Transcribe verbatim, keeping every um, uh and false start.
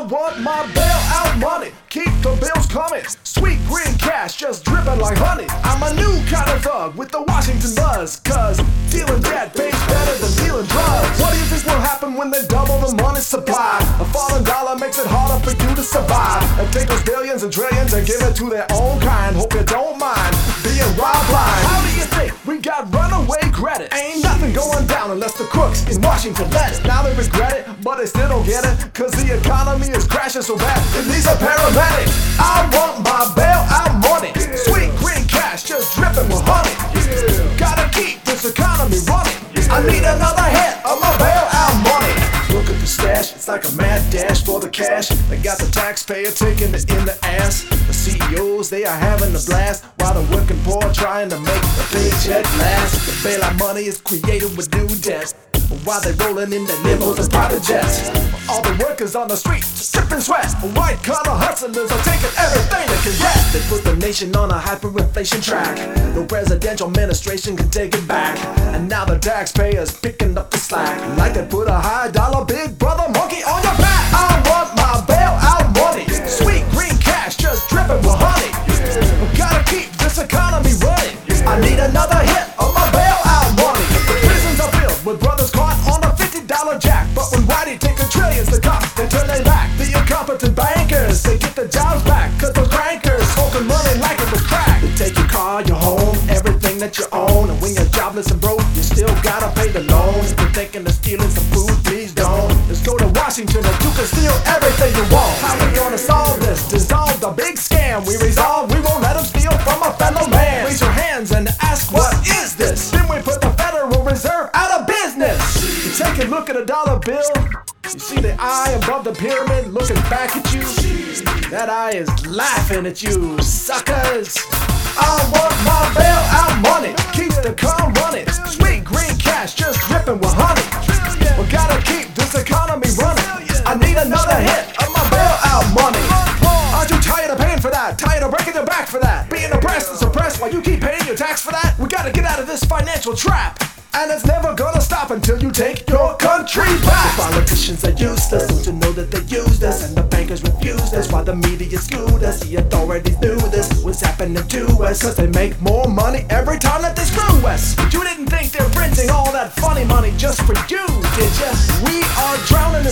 I want my bailout money, keep the bills coming. Sweet green cash just dripping like honey. I'm a new kind of thug with the Washington buzz, cause dealing debt pays better than dealing drugs. What do you think will happen when they double the money supply? A falling dollar makes it harder for you to survive. And take those billions and trillions and give it to their own kind. Hope you don't mind being robbed blind. How do you think we got runaway credit? Ain't nothing going down unless the crooks in Washington let it. Now they regret it, but they still don't get it, cause the economy is crashing so bad it needs a paramedic. I want my bailout money, sweet green cash just dripping with honey. Gotta keep this economy running. I need another hit of my bailout money. Look at the stash, it's like a mad dash for the cash. They got the taxpayer taking it in the ass. The C E Os, they are having a blast, while the working poor trying to make the paycheck last. The bailout money is created with new debt, while they rolling in their limos and private jets. All the workers on the street, dripping sweat. White collar hustlers are taking everything they can get. They put the nation on a hyperinflation track. No presidential administration can take it back. And now the taxpayers picking up the slack, like they put a high dollar big brother monkey on your back. I want my bailout money, sweet green cash just dripping with honey. Gotta keep this economy running. I need another hit of my bailout money. The prisons are filled with brothers caught on a fifty dollar jack, but when Whitey taking trillions, the cops, they turn their back. The incompetent bankers, they get the jobs back, cause those crankers smoking money like it was crack. They take your car, your home, everything that you own, and when you're jobless and broke, you still gotta pay the loans. If you're thinking of stealing some food, please don't. Let's go to Washington and you can steal everything you want. How we gonna solve this? Dissolve the big scam. We resolve, we won't let them steal from a fellow man. Raise your hands and ask, what is this? Then we put the Federal Reserve out of business. You take a look at a dollar bill, you see the eye above the pyramid looking back at you. That eye is laughing at you, suckers. I want my bailout money, keep the car running. Sweet green cash just dripping with honey. We gotta keep this economy running. I need another hit of my bailout money. Aren't you tired of paying for that? Tired of breaking your back for that? Being oppressed and suppressed while you keep paying your tax for that? We gotta get out of this financial trap, and it's never gonna stop until you take your country back. The politicians are useless, don't you know that they use this? And the bankers refuse this, while the media screwed us. The authorities knew this was happening to us, cause they make more money every time that they screw us. But you didn't think they're printing all that funny money just for you, did ya? We are drowning